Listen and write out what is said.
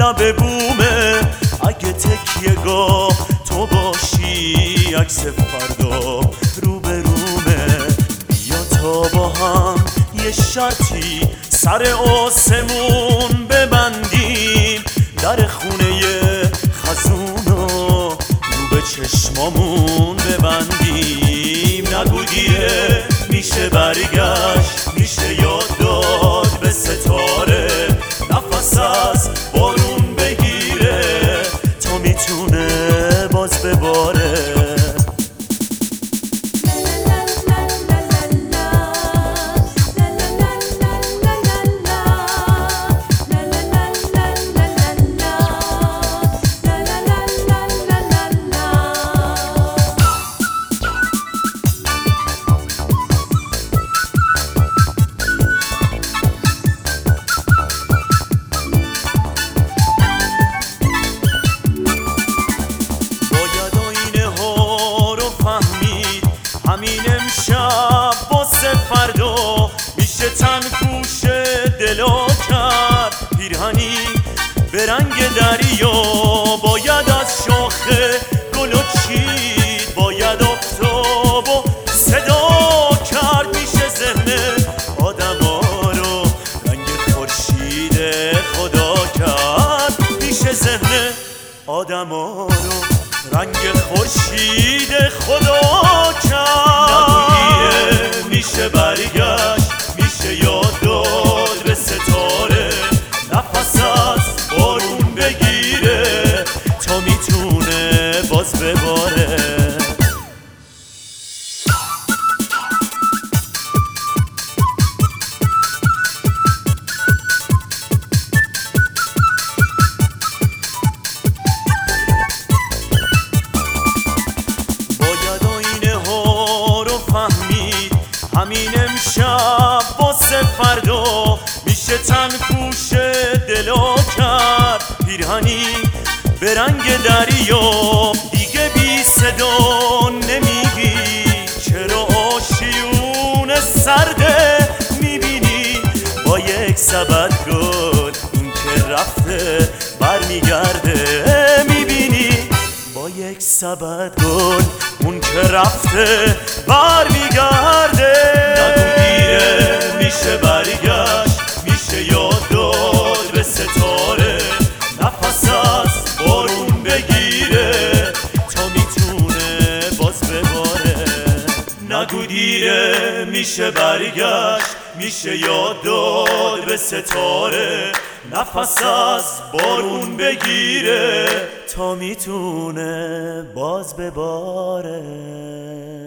لب بومه. اگه تکیه گاه تو باشی عکس فردا روبرومه. بیا تا با هم یه شرطی سر آسمون ببندیم، در خونه خزونو رو به چشمامون ببندیم. نگو دیره میشه برگشت، میشه یاد داد به ستاره نفس از بارون بگیره تا میتونه باز بباره. همین امشب واسه فردا میشه تن پوش دلا کرد پیرهنی به رنگ دریا. باید از شاخه گل و چید، باید آفتاب و صدا کرد. میشه ذهن آدما رو رنگ خورشید خدا کرد. میشه ذهن آدما رو رنگ خورشید خدا کرد. میشه برگشت، میشه یاد داد به ستاره نفس از بارون بگیره تا میتونه باز بباره. همین امشب واسه فردا میشه تن پوش دلا کرد پیرهنی به رنگ دریا. دیگه بی صدا نمیگی چرا آشیون سرده، میبینی با یک سبد گل اون که رفته برمیگرده. میبینی با یک سبد گل اون که رفته برمیگرده. نگو دیره میشه برگشت، میشه یاد داد به ستاره نفس از بارون بگیره تا میتونه باز بباره. نگو دیره میشه برگشت، میشه یاد داد به ستاره نفس از بارون بگیره تا میتونه باز بباره.